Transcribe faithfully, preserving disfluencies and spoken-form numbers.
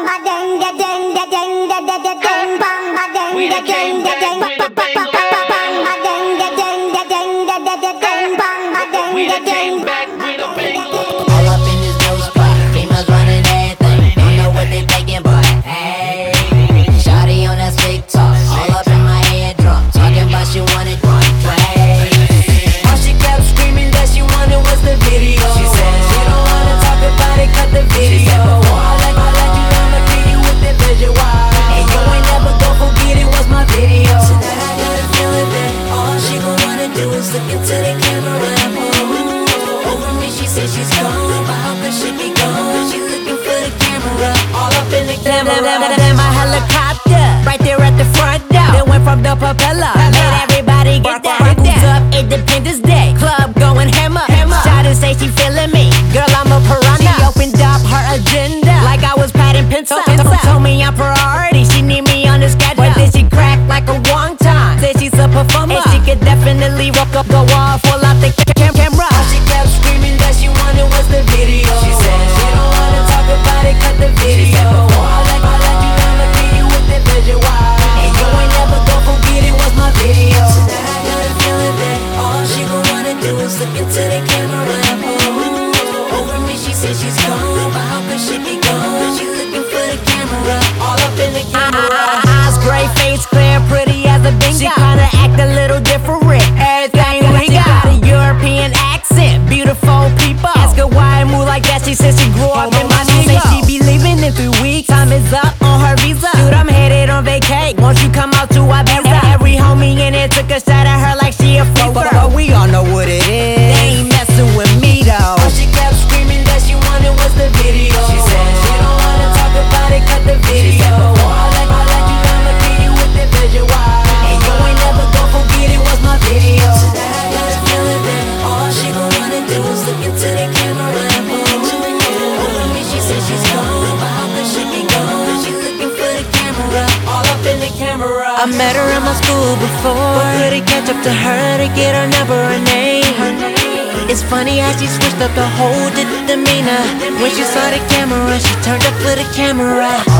up in this new spot, females running everything. Don't know what they thinking, but hey, shawty on that big talk, all up in my head drunk, talking about she wanted one play. All she kept screaming that she wanted was the video. She said she don't wanna talk about it, cut the video. I'll let, I'll let you know I'ma kill you with the visual, and you ain't never gon' forget it was my video. Tonight I got a feeling that all she gon' wanna do is look into the camera and move over me. She said she's gone, but how could she be gone? She looking for the camera, all up in the camera. Then my helicopter, right there at the front door. Then went from the propeller, made everybody get down. Who's up, Independence Day, club going hammer. Shawty say she feeling me, girl I'm a piranha. She opened up her agenda, like I was patting pencil. Told me I'm priority, she need me on the schedule. But then she cracked like a one time, said she's a performer, and she could definitely rock up, go off, pull out the cam camera. All she kept screaming that she wanted was the video. She said she don't wanna talk about it, cut the video. I'll let, I'll let you know I'ma kill you with the visual, and you ain't never gon' forget it was my video. Tonight I got a feeling that all she gon' wanna do is look into the camera and move over me. She said she's gone, but how could she be gone? She looking for the camera, all up in the camera. Eyes gray, face clear, pretty as a bingo. She kinda act a little different, everything we got. She got a European accent, beautiful people. Ask her why I move like that, she says she grew up in my city. Say she be leaving in three weeks, time is up on her visa. Dude, I'm headed on vacay, won't you come out to Ibiza? Every homie in it took a shot at her like she a freak, but, but we all know what it is. They ain't messing with me though. All she kept screaming that she wanted was the video. She said she don't wanna talk about it, cut the video. I'll let, I'll let you know I'ma kill you with the visual, and you ain't never gon' forget it was my video. Tonight I got a feeling that all she gon' wanna do is look into the camera and move over me. She said she's gone, but how could she be gone? She looking for the camera, all up in the camera. I met her in my school before, but couldn't catch up to her to get her number or name. It's funny how she switched up the whole d- demeanor. When she saw the camera, she turned up for the camera.